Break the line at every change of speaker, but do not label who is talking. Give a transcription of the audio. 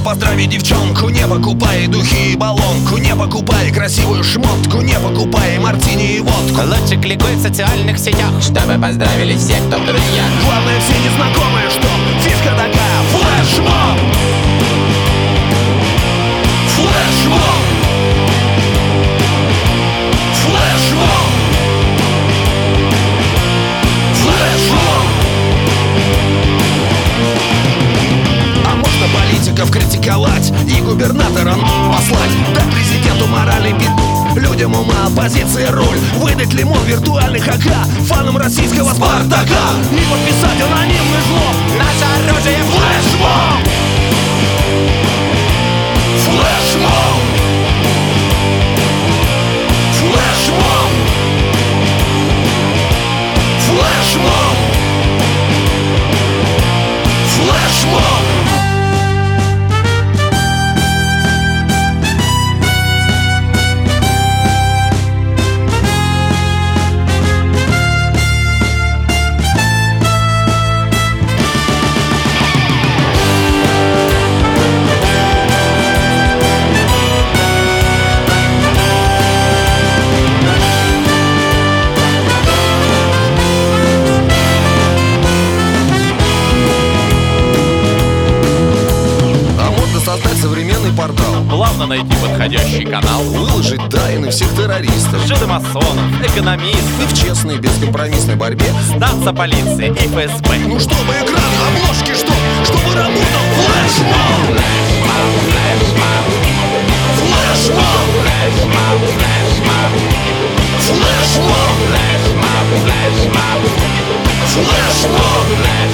поздравить девчонку, не покупай духи и баллонку, не покупай красивую шмотку, не покупай мартини и водку.
Лучше кликуй в социальных сетях, чтобы поздравили все, кто в друзьях.
Главное, все незнакомые, что фишка такая. Флешмоб! Флешмоб! Флешмоб! Флешмоб! А можно политиков критиковать и губернатора послать, дать президенту моральный бит, людям ума оппозиции руль, выдать лимон виртуальных АК фанам российского Спартака и подписать анонимный жлоб.
Наше оружие —
Флешмоб! Флешмоб! Флешмоб! Флешмоб! Флешмоб! Создать современный портал,
плавно найти подходящий канал,
выложить тайны всех террористов,
жидомасонов, экономистов,
и в честной бескомпромиссной борьбе
сдаться полиции и ФСБ.
Ну чтобы экран, обложки, чтобы работал флешмоб! Флешмоб! Флешмоб! Флешмоб!